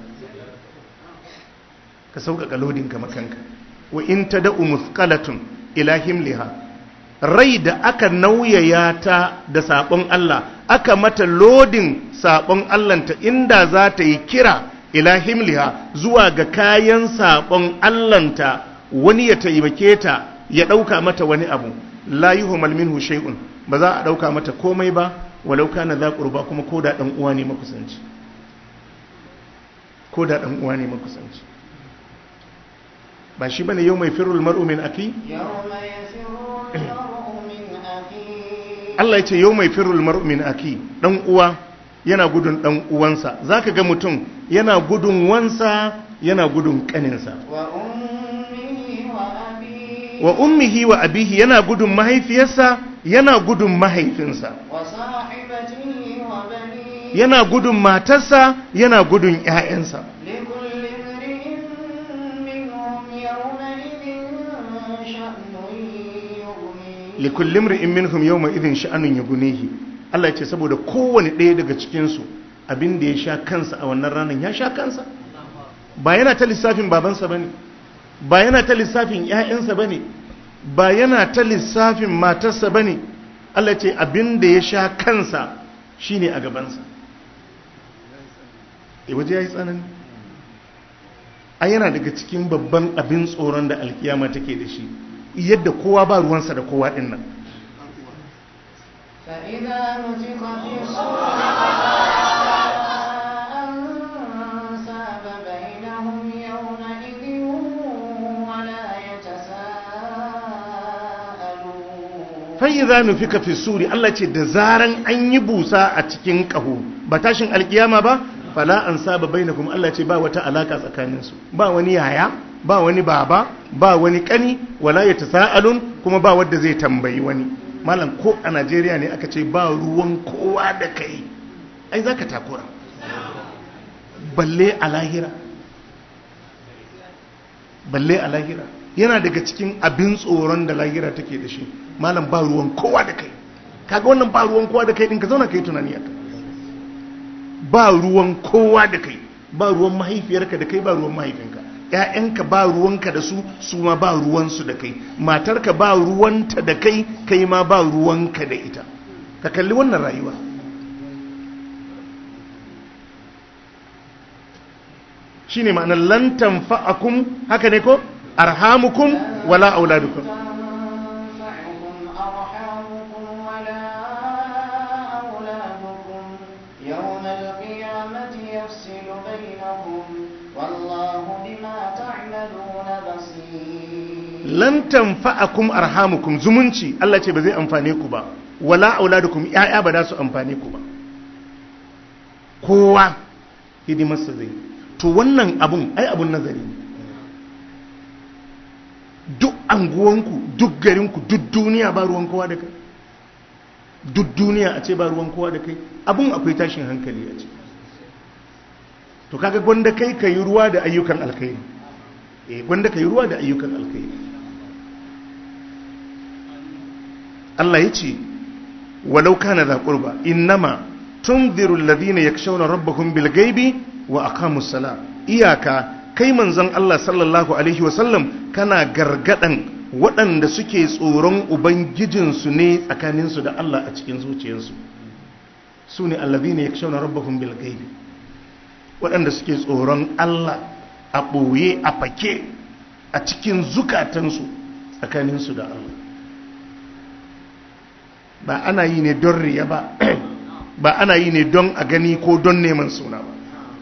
ka sauƙaƙa lodinka makanka. Wa in tada'u muthqalatun ila himliha, rai da aka nauyaya ta da sabon Allah, aka mata lodin sabon Allah ta, inda za ta yi kira ila himliha zuwa ga kayan sabon Allah ta, wani ya taimake ta ya ɗauka mata wani abu, la yuhmal minhu shay'un, ba za a ɗauka mata komai ba, walau kana za qurba, kuma ko da ɗan uwa ne makusanci. ko da ɗan uwa ne makusanci. Ba shi bane yau mai firul mar'u min aki? Allah ya ce yau mai firul mar'u min aki, ɗan uwa yana gudun ɗan uwansa. Zaka ga mutum yana gudun wansa, yana gudun ƙaninsa. Wa ummihi wa abihi, yana gudun mahaifiyarsa, yana gudun mahaifinsa. Yana gudun matarsa, yana gudun ‘ya'yansa. Likullin ri'in minhum yawma idhin sha'anun yughnihi. Allah ya ce saboda kowane ɗaya daga cikinsu abin da ya sha kansa a wannan ranar ya sha kansa. Ba yana ta lissafin babansa bane, ba yana ta lissafin ‘ya'yansa bane, ba yana ta lissafin matarsa bane. Allah ya ce abin da ya sha kansa shine a gabansa. E waje ya yi tsanani. Ai yana daga cikin babban abin tsoron da alkiyama take da shi, yadda kowa ba ruwansa da kowa ɗin nan. fa idza nufika fi suri Allah ce da zaran an yi busa a cikin kaho ba tashin alkiyama ba fala ansaba bainakum Allah ce ba wata alaka tsakanin su ba wani yaya ba wani baba ba wani kani wala yatasaalun kuma ba wanda zai tambayi wani malam ko a Najeriya ne aka ce ba ruwan kowa da kai ai zaka takura balle a lahira balle a lahira yana daga cikin abin tsoron da lahira take da shi malam ba ruwan kowa da kai kaga wannan ba ruwan kowa da kai din ka zauna kai tunani aka ba ruwan kowa da kai ba ruwan mahaifiyarka da kai ba ruwan mahaifinka ƴaƴanka ba ruwanka da su su ma ba ruwansu da kai matarka ba ruwanta da kai kai ma ba ruwanka da ita ka kalli wannan rayuwa shine ma'anar lan tanfa'akum haka ne ko arhamukum wala auladukum lan tanfa'akum arhamukum zumunci Allah ce ba zai amfane ku ba wala auladukum ya'ya ba za su amfane ku ba kowa hidimarsa zai to wannan abun ai abun nazari duk anguwanku duk garinku duk duniya ba ruwan kowa da kai duk duniya a ce ba ruwan kowa da kai abun akwai tashin hankali a ce to kaga gwanda kai ka yi ruwa da ayyukan alkhairi eh gwanda ka yi ruwa da ayyukan alkhairi Allah ya ce walau kana za qurba innama tunziru alladhina yakshawna rabbahum bil ghaibi wa aqamus sala iyaka kai manzon Allah sallallahu alaihi wa sallam kana gargadan waɗanda suke tsoron ubangijinsu ne tsakaninsu da Allah a cikin zuciyarsu su ne alladhina yakshawna rabbahum bil ghaibi waɗanda suke tsoron Allah a ɓoye a fake a cikin zukatansu tsakaninsu da Allah ba ana yi ne don riya ba ba ana yi ne don a gani ko don neman suna ba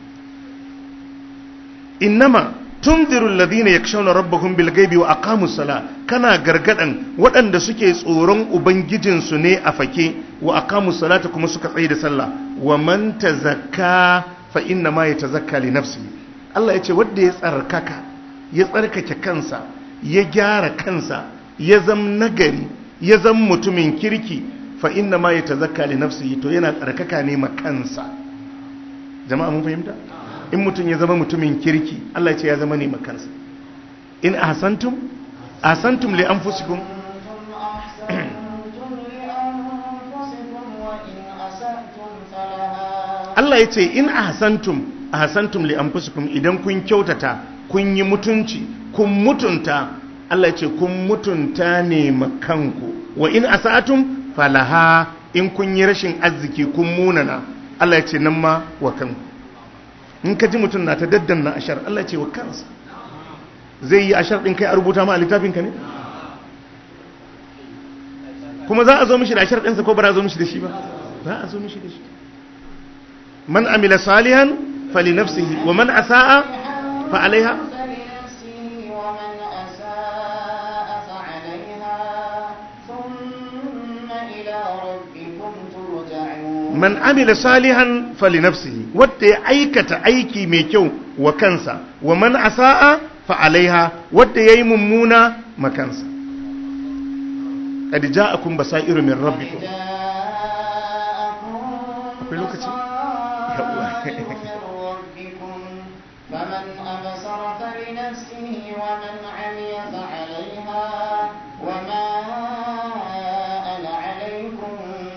innama tunziru alladhina yakshawna rabbahum bil ghaibi wa aqamus sala kana gargadan waɗanda suke tsoron ubangijinsu ne a fake wa aqamus salata kuma suka tsaye da sallah wa man tazakka fa inna ma yatazakka li nafsi Allah yace wanda ya tsarkaka ya tsarkake kansa ya gyara kansa ya zam nagari ya zam mutumin kirki fa inna ma yatazakka li nafsi to yana tsarkaka ne ma kansa jama'a mun fahimta in mutum ya zama mutumin kirki Allah ya ce ya zama ne ma kansa in ahsantum ahsantum li anfusikum Allah ya ce in ahsantum ahsantum li anfusikum idan kun kyautata kun yi mutunci kun mutunta Allah ya ce kun mutunta ne makanku wa in asatum falaha in kun yi rashin arziki kun munana Allah ya ce nan ma wa kanku in ka ji mutum na ta daddanna ashar Allah ya ce wa kansa zai yi ashar din kai a rubuta ma a littafin ka ne kuma za a zo mishi da ashar ɗinsa ko ba za a zo mishi da shi ba za a zo mishi da shi man amila salihan fali nafsihi wa man asa'a fa alaiha man amila salihan fali nafsihi wanda ya aikata aiki mai kyau wa kansa wa man asa'a fa alaiha wanda yayi mummuna makansa qad ja'akum basairu min rabbikum akwai lokaci فمن أبصر فلنفسه ومن عمي فعليها وما أنا عليكم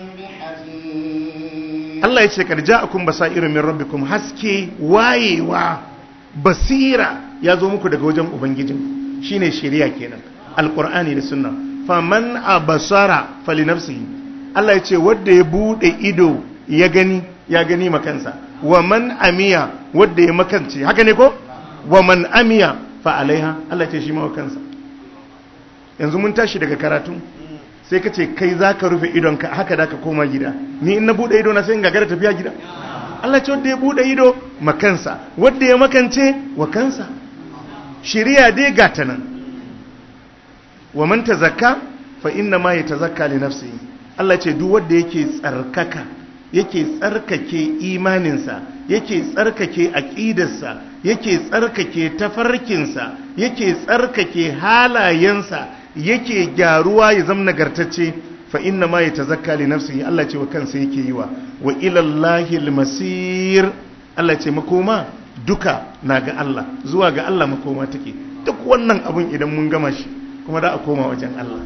بحفيظ Allah ya ce kad ja'akum basairu min rabbikum haske wayewa basira ya zo muku daga wajen ubangijin shine shari'a kenan alqur'ani da sunna faman abasara falinafsihi Allah ya ce wanda ya bude ido ya gani ya gani makansa wa man amiya wanda ya makance haka ne ko wa man amiya fa alaiha Allah ya ce shi ma kansa yanzu mun tashi daga karatu sai ka ce kai za ka rufe idonka haka da ka koma gida ni in na bude ido na sai in gagara tafiya gida Allah ce wanda ya bude ido makansa wanda ya makance wa kansa shari'a dai gata nan wa man tazakka fa inna ma yatazakka li nafsihi Allah ce duk wanda yake tsarkaka yake tsarkake imaninsa yake tsarkake aqidarsa yake tsarkake tafarkinsa yake tsarkake halayensa yake gyaruwa ya zama nagartacce fa inna ma yatazakka li nafsihi Allah ce wa kansa yake yiwa wa ila Allahi al-masir Allah ce makoma duka na ga Allah zuwa ga Allah makoma take duk wannan abun idan mun gama shi kuma da a koma wajen Allah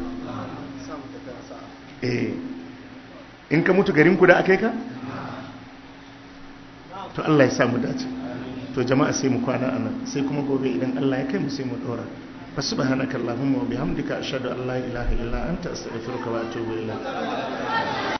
eh in ka mutu garin ku da akai ka to Allah ya sa mu dace to jama'a sai mu kwana anan sai kuma gobe idan Allah ya kai mu sai mu dora subhanakallahumma wa bihamdika ashhadu an la ilaha illa anta astaghfiruka wa atubu ilayk